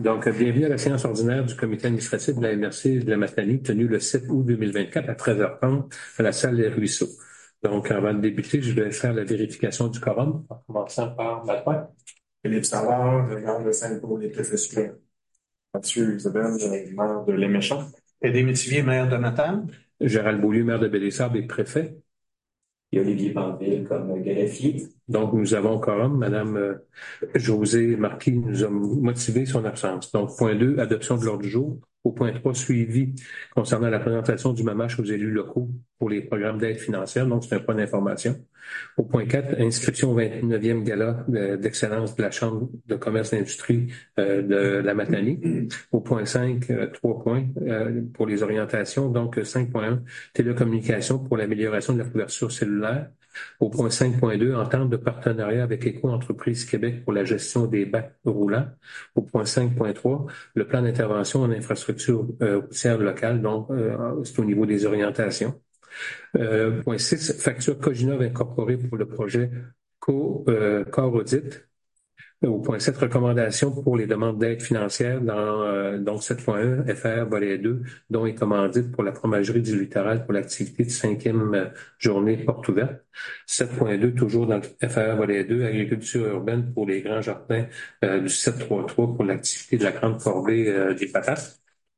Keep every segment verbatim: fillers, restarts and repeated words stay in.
Donc, bienvenue à la séance ordinaire du comité administratif de la M R C de la Matanie, tenue le sept août deux mille vingt-quatre à treize heures trente à la salle des Ruisseaux. Donc, avant de débuter, je vais faire la vérification du quorum, en commençant par Matin. Philippe Savard, maire de Saint-Paul et préfet suppléant. Mathieu Isabelle, maire de Les Méchants. Eddie Métivier, maire de Matane. Gérald Beaulieu, maire de Baie-des-Sables et préfet. Et Olivier Banville comme greffier. Donc, nous avons quorum. Madame euh, Josée Marquis nous a motivé son absence. Donc, point deux, adoption de l'ordre du jour. Au point trois, suivi concernant la présentation du MAMACH aux élus locaux pour les programmes d'aide financière. Donc, c'est un point d'information. Au point quatre, inscription au vingt-neuvième gala d'excellence de la Chambre de commerce et d'industrie euh, de la Matanie. Au point cinq, euh, trois points euh, pour les orientations. Donc, cinq point un, télécommunication pour l'amélioration de la couverture cellulaire. Au point cinq point deux, entente de partenariat avec Éco-entreprise Québec pour la gestion des bacs roulants. Au point cinq point trois, le plan d'intervention en infrastructure euh, routière locale, donc euh, c'est au niveau des orientations. Euh, point six, facture Coginov incorporée pour le projet Co, euh, Corps Audit. Au point sept, recommandations pour les demandes d'aide financière dans euh, donc sept point un, F R volet deux, dont est commandite pour la fromagerie du littoral pour l'activité de cinquième euh, journée porte ouverte. sept point deux, toujours dans le F R volet deux, agriculture urbaine pour les grands jardins euh, du sept trois trois pour l'activité de la grande corvée euh, des patates.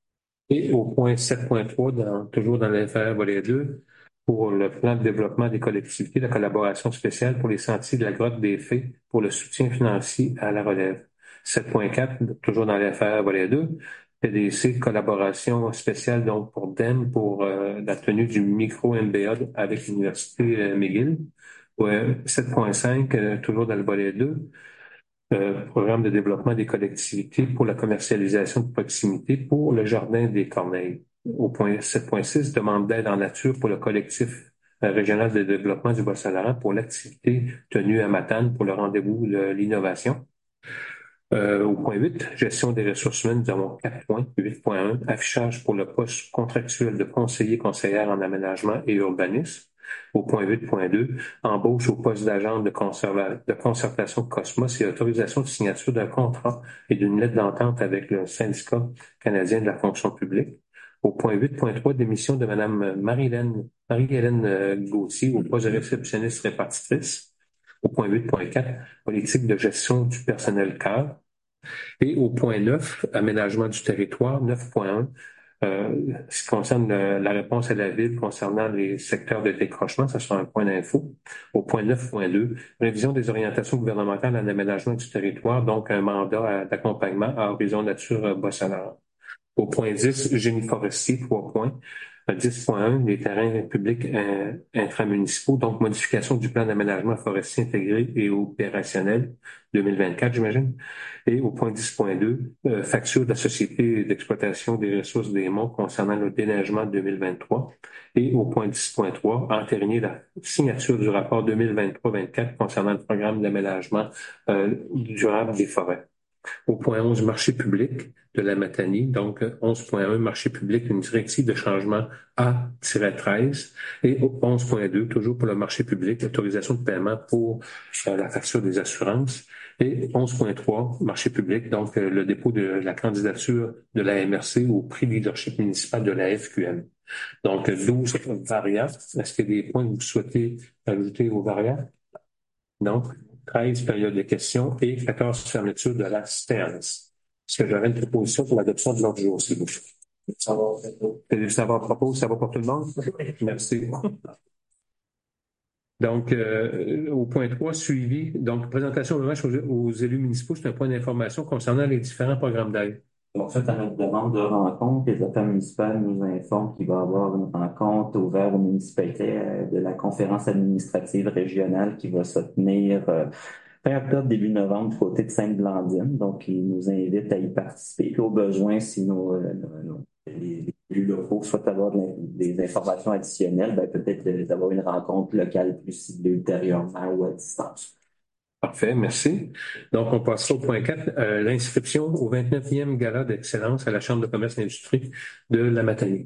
Et au point sept point trois, dans, toujours dans le F R volet deux, pour le plan de développement des collectivités, la collaboration spéciale pour les sentiers de la grotte des Fées pour le soutien financier à la relève. sept point quatre, toujours dans l'F R volet deux, P D C, collaboration spéciale donc pour D E M pour euh, la tenue du micro-M B A avec l'Université euh, McGill. Ouais, sept point cinq, euh, toujours dans le volet deux, euh, programme de développement des collectivités pour la commercialisation de proximité pour le Jardin des Corneilles. Au point sept point six, demande d'aide en nature pour le collectif régional de développement du Bas-Saint-Laurent pour l'activité tenue à Matane pour le rendez-vous de l'innovation. Euh, au point huit, gestion des ressources humaines, nous avons quatre points. huit point un, affichage pour le poste contractuel de conseiller-conseillère en aménagement et urbanisme. Au point huit point deux, embauche au poste d'agent de, conserva- de concertation Cosmos et autorisation de signature d'un contrat et d'une lettre d'entente avec le syndicat canadien de la fonction publique. Au point huit point trois, démission de Mme Marie-Hélène, Marie-Hélène Gauthier au poste de réceptionniste répartitrice. Au point huit point quatre, politique de gestion du personnel cadre. Et au point neuf, aménagement du territoire, neuf point un, euh, ce qui concerne le, la réponse à la ville concernant les secteurs de décrochement, ça sera un point d'info. Au point neuf point deux, révision des orientations gouvernementales en aménagement du territoire, donc un mandat d'accompagnement à Horizon Nature Bas-Saint-Laurent. Au point dix, génie forestier, trois points. dix point un, les terrains publics euh, intramunicipaux, donc modification du plan d'aménagement forestier intégré et opérationnel deux mille vingt-quatre, j'imagine. Et au point dix point deux, euh, facture de la Société d'exploitation des ressources des monts concernant le déneigement deux mille vingt-trois. Et au point dix point trois, entériner la signature du rapport deux mille vingt-trois vingt-quatre concernant le programme d'aménagement euh, durable des forêts. Au point onze, marché public de la Matanie, donc onze point un, marché public, une directive de changement A treize. Et au onze point deux, toujours pour le marché public, autorisation de paiement pour euh, la facture des assurances. Et onze point trois, marché public, donc euh, le dépôt de la candidature de la M R C au prix leadership municipal de la F Q M. Donc douze variables. Est-ce qu'il y a des points que vous souhaitez ajouter aux variables? Non. treize périodes de questions et quatorze fermetures de la séance. Est-ce que j'aurais une proposition pour l'adoption de l'ordre du jour, s'il vous plaît? Ça va. Ça va à propos, ça va pour tout le monde? Merci. Donc, euh, au point trois, suivi. Donc, présentation de match aux, aux élus municipaux, c'est un point d'information concernant les différents programmes d'aide. Bon, suite à notre demande de rencontre, les affaires municipales nous informent qu'il va y avoir une rencontre ouverte aux municipalités euh, de la conférence administrative régionale qui va se tenir euh, fin octobre, début novembre, du côté de Sainte-Blandine. Donc, ils nous invitent à y participer. Puis, au besoin, si nos, euh, nos- les, les élus locaux souhaitent avoir de l'in- des informations additionnelles, ben, peut-être euh, d'avoir une rencontre locale plus ciblée ultérieurement ou à distance. Parfait, merci. Donc, on passera au point quatre, euh, l'inscription au vingt-neuvième gala d'excellence à la Chambre de commerce et d'industrie de la Matanie.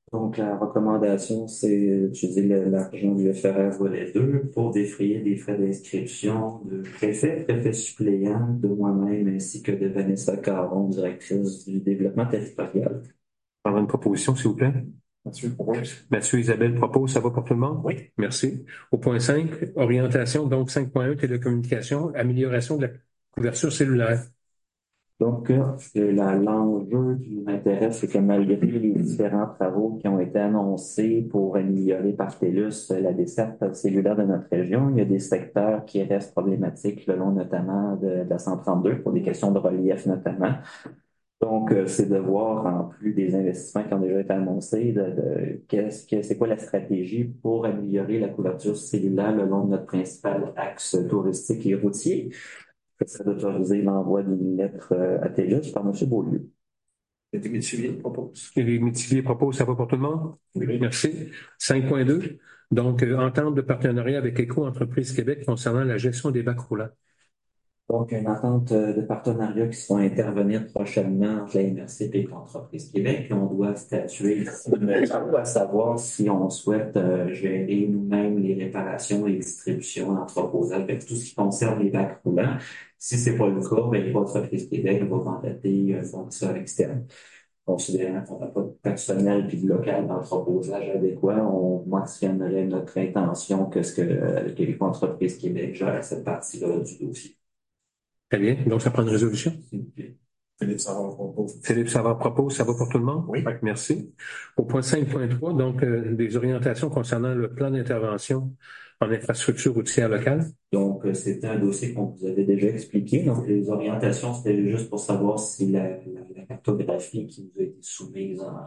Donc, la recommandation, c'est d'utiliser le- l'argent du F R R volet deux pour défrayer des frais d'inscription de préfet, préfet suppléant, de moi-même, ainsi que de Vanessa Caron, directrice du développement territorial. Avoir une proposition, s'il vous plaît. Mathieu propose. Mathieu Isabelle propose, ça va pour tout le monde? Oui. Merci. Au point cinq, orientation, donc cinq point un, télécommunications, amélioration de la couverture cellulaire. Donc, euh, la- l'enjeu qui m'intéresse, c'est que malgré les différents travaux qui ont été annoncés pour améliorer par TELUS la desserte cellulaire de notre région, il y a des secteurs qui restent problématiques le long notamment de, de la cent trente-deux pour des questions de relief notamment. Donc, euh, c'est de voir, en plus des investissements qui ont déjà été annoncés, de, de qu'est-ce que c'est quoi la stratégie pour améliorer la couverture cellulaire le long de notre principal axe touristique et routier. Ça d'autoriser l'envoi d'une lettre euh, à TELUS par M. Beaulieu. Les métiviers proposent. Et les métiviers proposent, ça va pour tout le monde? Oui. Merci. cinq point deux, donc euh, entente de partenariat avec Éco-Entreprise Québec concernant la gestion des bacs roulants. Donc, une entente euh, de partenariat qui va intervenir prochainement entre la M R C et l'entreprise Québec. Et on doit statuer à savoir si on souhaite euh, gérer nous-mêmes les réparations et distributions d'entreposage avec tout ce qui concerne les bacs roulants. Si c'est pas le cas, ben, l'entreprise Québec va mandater un fournisseur externe. Considérant qu'on n'a pas de personnel puis de local d'entreposage adéquat, on mentionnerait notre intention que ce que, euh, que les entreprises Québec gèrent cette partie-là du dossier. Très bien. Donc, ça prend une résolution. Philippe Savard propose. Philippe Savard propose, ça va pour tout le monde? Oui. Merci. Au point cinq point trois, donc, euh, des orientations concernant le plan d'intervention en infrastructure routière locale. Donc, euh, c'était un dossier qu'on vous avait déjà expliqué. Donc, les orientations, c'était juste pour savoir si la, la, la cartographie qui nous a été soumise en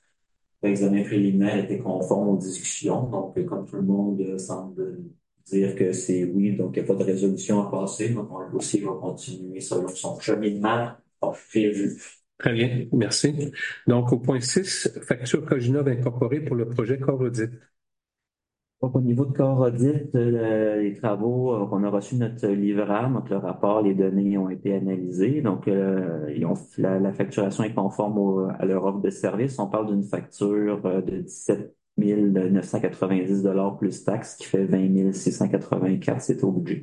examen préliminaire était conforme aux discussions. Donc, euh, comme tout le monde euh, semble dire que c'est oui, donc il n'y a pas de résolution à passer. Donc, le dossier va continuer selon son cheminement prévu. Très bien, merci. Donc, au point six, facture Coginov incorporée pour le projet Corrodit. Donc, au niveau de Corrodit, euh, les travaux, euh, on a reçu notre livrable, donc le rapport, les données ont été analysées. Donc, euh, ils ont, la, la facturation est conforme au- à leur offre de service. On parle d'une facture euh, de dix-sept mille neuf cent quatre-vingt-dix dollars plus taxes, qui fait vingt mille six cent quatre-vingt-quatre, c'est au budget.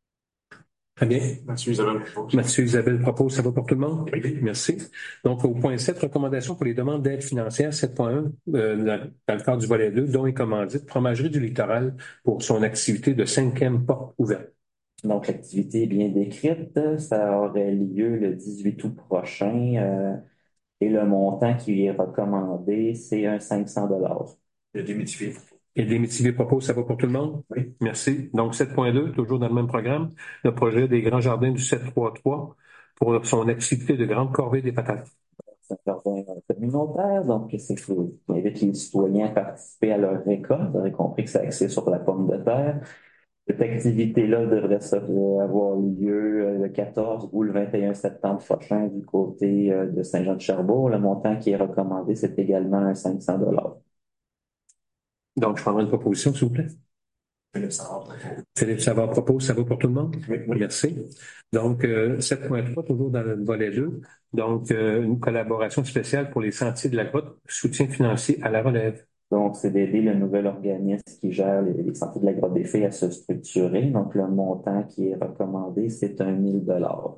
Très bien. Mathieu Isabelle propose. Mathieu Isabelle propose, ça va pour tout le monde? Oui. Merci. Donc, au point sept, recommandation pour les demandes d'aide financière, sept point un, euh, dans, dans le cadre du volet deux, dont est commandite, Fromagerie du Littoral pour son activité de cinquième porte ouverte. Donc, l'activité est bien décrite. Ça aurait lieu le dix-huit août prochain. euh, et le montant qui est recommandé, c'est un cinq cents dollars. Il y a des métiviers. Et des métiers proposent, ça va pour tout le monde? Oui. Merci. Donc, sept point deux, toujours dans le même programme, le projet des Grands Jardins du sept trois trois pour son activité de grande corvée des patates. C'est un jardin communautaire, donc c'est que on invite les citoyens à participer à leur récolte. Vous avez compris que c'est axé sur la pomme de terre. Cette activité-là devrait se- avoir lieu euh, le quatorze ou le vingt et un septembre prochain du côté euh, de Saint-Jean-de-Cherbourg. Le montant qui est recommandé, c'est également un cinq cents dollars. Donc, je prendrai une proposition, s'il vous plaît. Philippe Savard propose. Philippe Savard propose, ça va pour tout le monde? Oui. Oui. Merci. Donc, euh, sept point trois, toujours dans le volet deux. Donc, euh, une collaboration spéciale pour les sentiers de la grotte, soutien financier à la relève. Donc, c'est d'aider le nouvel organisme qui gère les, les sentiers de la Grotte des Fées à se structurer. Donc, le montant qui est recommandé, c'est un mille dollars.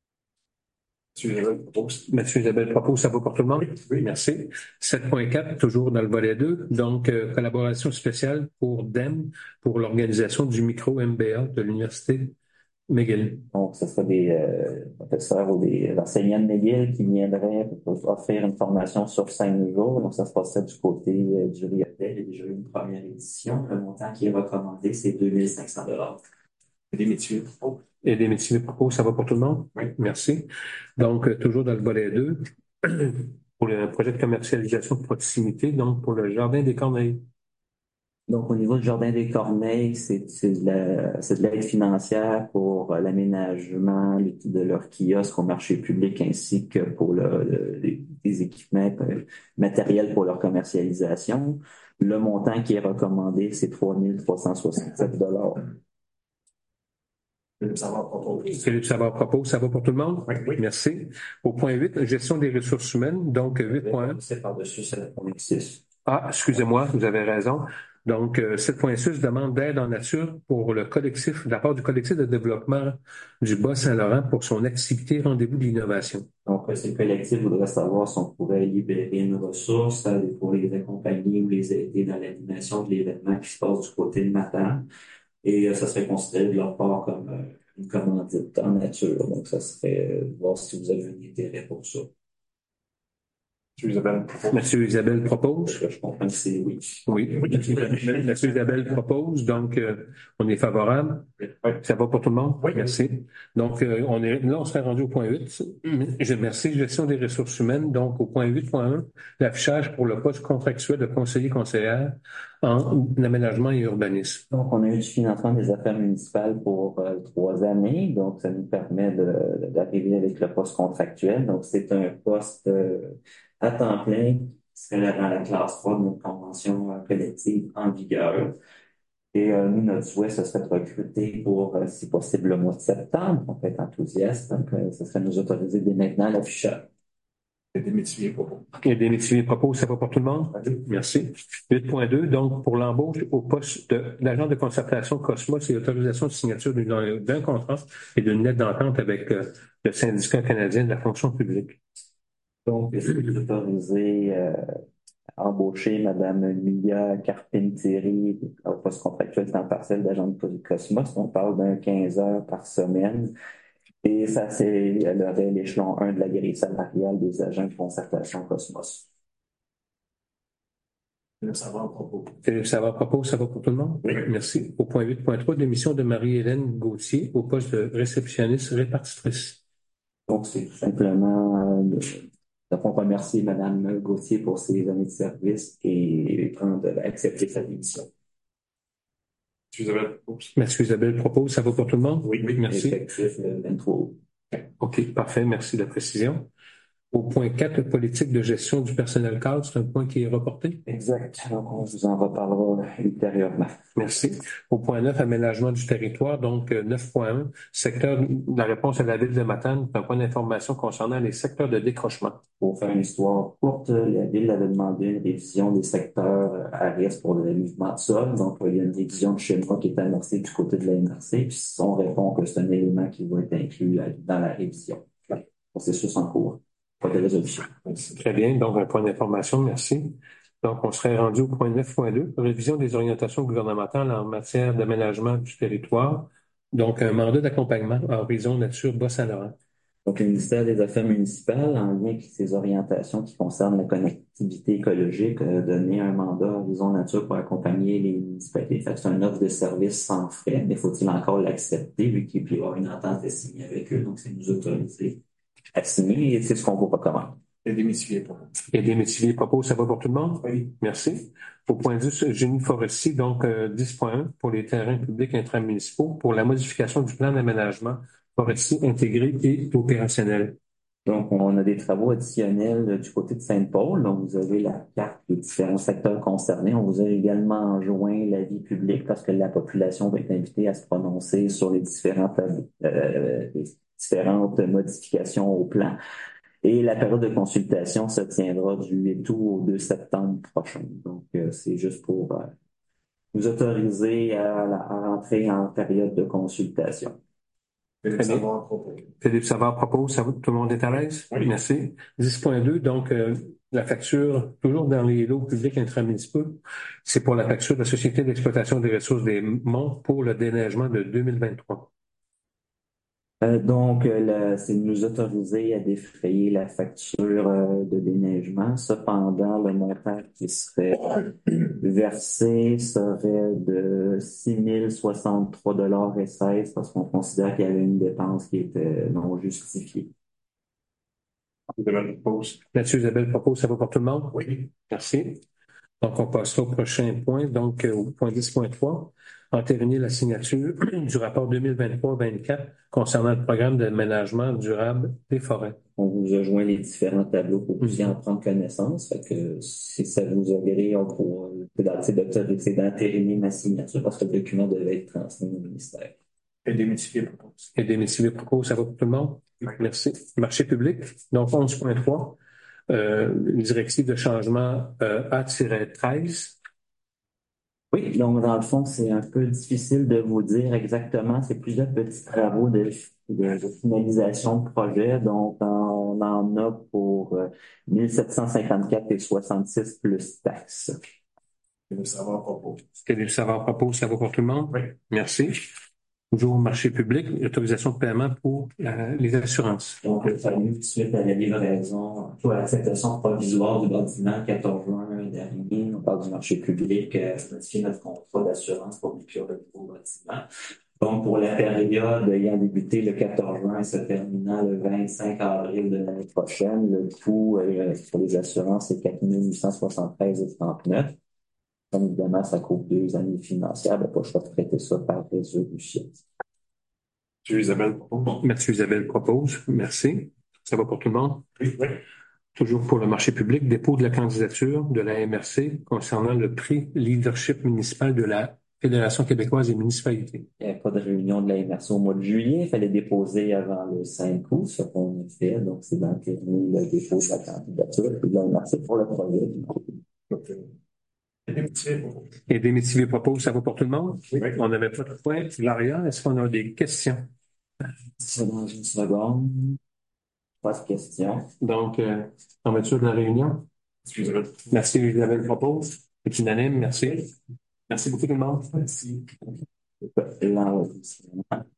Mathieu Isabelle propose. Mathieu Isabelle propose, ça va pour tout le monde? Oui. Merci. sept point quatre, toujours dans le volet deux. Donc, euh, collaboration spéciale pour D E M, pour l'organisation du micro-M B A de l'Université McGill. Donc, ce sera des euh, professeurs ou des enseignants de McGill qui viendraient pour offrir une formation sur cinq jours. Donc, ça se passerait du côté euh, du Riotel. Il y a déjà eu une première édition. Le montant qui est recommandé, c'est deux mille cinq cents dollars. Il y a des métiviers proposent. Et des métiers proposent, ça va pour tout le monde? Oui. Merci. Donc, euh, toujours dans le volet deux, pour le projet de commercialisation de proximité, donc pour le Jardin des Corneilles. Donc, au niveau du Jardin des Corneilles, c'est c'est de la- c'est de l'aide financière pour euh, l'aménagement de leur kiosque au marché public ainsi que pour le, le- les, les équipements euh, matériels pour leur commercialisation. Le montant qui est recommandé, c'est trois mille trois cent soixante-sept dollars. Philippe Savard propose. Philippe Savard propose, ça va pour tout le monde? Oui. Oui. Merci. Au point huit, gestion des ressources humaines, donc huit point un. C'est par-dessus sept point six. Ah, excusez-moi, vous avez raison. Donc, euh, sept point six demande d'aide en nature pour le collectif, de la part du collectif de développement du Bas-Saint-Laurent pour son activité Rendez-vous de l'innovation. Donc, euh, ce collectif voudrait savoir si on pourrait libérer une ressource euh, pour les accompagner ou les aider dans l'animation de l'événement qui se passe du côté de Matane. Et euh, ça serait considéré de leur part comme euh, une commandite en nature. Donc, ça serait euh, voir si vous avez un intérêt pour ça. Monsieur Isabelle. Monsieur Isabelle propose. Je comprends que c'est oui. Oui, Monsieur Isabelle propose, donc euh, on est favorable. Ça va pour tout le monde? Oui. Merci. Donc, euh, on est là, on serait rendu au point huit. Je merci, gestion des ressources humaines. Donc, au point huit point un, l'affichage pour le poste contractuel de conseiller-conseillère en aménagement et urbanisme. Donc, on a eu du financement des affaires municipales pour euh, trois années. Donc, ça nous permet de, d'arriver avec le poste contractuel. Donc, c'est un poste euh, à temps plein qui serait dans la classe trois de notre convention euh, collective en vigueur. Et euh, nous, notre souhait, ce serait de recruter pour, euh, si possible, le mois de septembre. On peut être enthousiaste. Donc, euh, ce serait nous autoriser dès maintenant l'affichage. Et des métiers propos. Et des métiers propos, ça va pour tout le monde? Merci. huit point deux, donc pour l'embauche au poste de l'agent de concertation Cosmos et autorisation de signature d'une- d'un contrat et d'une lettre d'entente avec euh, le syndicat canadien de la fonction publique. Donc, est-ce que vous autorisez euh, à embaucher Madame Mia Carpentieri au poste contractuel temps partiel d'agent de Cosmos? On parle d'un quinze heures par semaine. Et ça, c'est, elle aurait l'échelon un de la grille salariale des agents de concertation Cosmos. Ça va à propos. Et ça va à propos, ça va pour tout le monde? Oui. Merci. Au point huit point trois, démission de Marie-Hélène Gauthier au poste de réceptionniste répartitrice. Donc, c'est tout simplement, euh, de, de remercier Madame Gauthier pour ses années de service et prendre, accepter sa démission. Monsieur Isabelle propose. Monsieur Isabelle propose, ça va pour tout le monde? Oui, oui. Merci. Effectif le vingt-trois août. OK, parfait. Merci de la précision. Au point quatre, politique de gestion du personnel cadre, c'est un point qui est reporté. Exact. Donc, on vous en reparlera ultérieurement. Merci. Au point neuf, aménagement du territoire, donc euh, neuf point un, secteur, la réponse à la ville de Matane, c'est un point d'information concernant les secteurs de décrochement. Pour faire une histoire courte, la ville avait demandé une révision des secteurs à risque pour le mouvement de sol. Donc, il y a une révision de schéma qui est annoncée du côté de la N R C. Puis, on répond que c'est un élément qui va être inclus dans la révision. Processus en cours. Pas de résolution. Très bien. Donc, un point d'information. Merci. Donc, on serait rendu au point neuf point deux, révision des orientations gouvernementales en matière d'aménagement du territoire. Donc, un mandat d'accompagnement à Horizon Nature Bas-Saint-Laurent. Donc, le ministère des Affaires municipales, en lien avec ces orientations qui concernent la connectivité écologique, a donné un mandat à Horizon Nature pour accompagner les municipalités. Fait que c'est une offre de service sans frais, mais faut-il encore l'accepter vu qu'il peut y avoir une entente signée avec eux. Donc, c'est nous autoriser à signer et c'est ce qu'on vous recommande. Et des métiers propos. Et des métiers propos, ça va pour tout le monde? Oui. Merci. Au point dix, génie forestier, donc euh, dix point un pour les terrains publics intramunicipaux pour la modification du plan d'aménagement forestier intégré et opérationnel. Donc, on a des travaux additionnels du côté de Saint-Paul. Donc, vous avez la carte des différents secteurs concernés. On vous a également joint l'avis public parce que la population va être invitée à se prononcer sur les différentes, euh, les différentes modifications au plan. Et la période de consultation se tiendra du huit août au deux septembre prochain. Donc, euh, c'est juste pour euh, vous autoriser à, à rentrer en période de consultation. Philippe Savard à propos. Philippe Savard propose, ça va, tout le monde est à l'aise? Oui. Merci. dix point deux, donc euh, la facture, toujours dans les lots publics intramunicipaux, c'est pour la facture de la Société d'exploitation des ressources des monts pour le déneigement de deux mille vingt-trois. Euh, donc, euh, la- c'est nous autoriser à défrayer la facture euh, de déneigement. Cependant, le montant qui serait versé serait de six mille soixante-trois dollars et seize parce qu'on considère qu'il y avait une dépense qui était non justifiée. Isabelle propose. Mathieu Isabelle propose, ça va pour tout le monde? Oui. Merci. Donc, on passera au prochain point, donc euh, au point dix point trois, entériner la signature du rapport deux mille vingt-trois vingt-quatre concernant le programme d'aménagement durable des forêts. On vous a joint les différents tableaux pour que vous puissiez en prendre connaissance. Fait que si ça vous agrée, on pourra c'est d'autoriser d'entériner ma signature parce que le document devait être transmis au ministère. Et des métiers propos. Et des métiers propos, ça va pour tout le monde? Oui. Merci. Marché public, donc onze point trois. euh, une directive de changement euh, A treize. Oui, donc dans le fond, c'est un peu difficile de vous dire exactement. C'est plusieurs petits travaux de, de, de finalisation de projet. Donc, on en a pour euh, mille sept cent cinquante-quatre et soixante-six plus taxes. Que le savoir propose. Que le savoir propose, ça va pour tout le monde? Oui. Merci. Toujours au marché public, l'autorisation de paiement pour euh, les assurances. Donc, il a fallu, suite à la livraison, ou à l'acceptation provisoire du bâtiment quatorze juin dernier, on parle du marché public, euh, modifier notre contrat d'assurance pour inclure le nouveau bâtiment. Donc, pour la période ayant débuté le quatorze juin et se terminant le vingt-cinq avril de l'année prochaine, le coût euh, pour les assurances est quatre mille huit cent soixante-treize virgule trente-neuf. Comme évidemment, ça couvre deux années financières, ben, pas le choix de traiter ça par résolution. Monsieur Isabelle propose. Mathieu Isabelle propose. Merci. Ça va pour tout le monde? Oui, oui. Toujours pour le marché public, dépôt de la candidature de la M R C concernant le prix leadership municipal de la Fédération québécoise des municipalités. Il n'y avait pas de réunion de la M R C au mois de juillet. Il fallait déposer avant le cinq août, ce qu'on a fait. Donc, c'est d'entériner le dépôt de la candidature et de la M R C pour le projet. Et Démétivier propose, ça va pour tout le monde? Oui. On n'avait pas de point. Laria, est-ce qu'on a des questions? Ça dans une seconde. Pas de questions. Donc, euh, fermeture de la réunion. Excusez-moi. Merci, Isabelle propose. C'est unanime. Merci. Merci beaucoup tout le monde. Merci. L'enregistrement.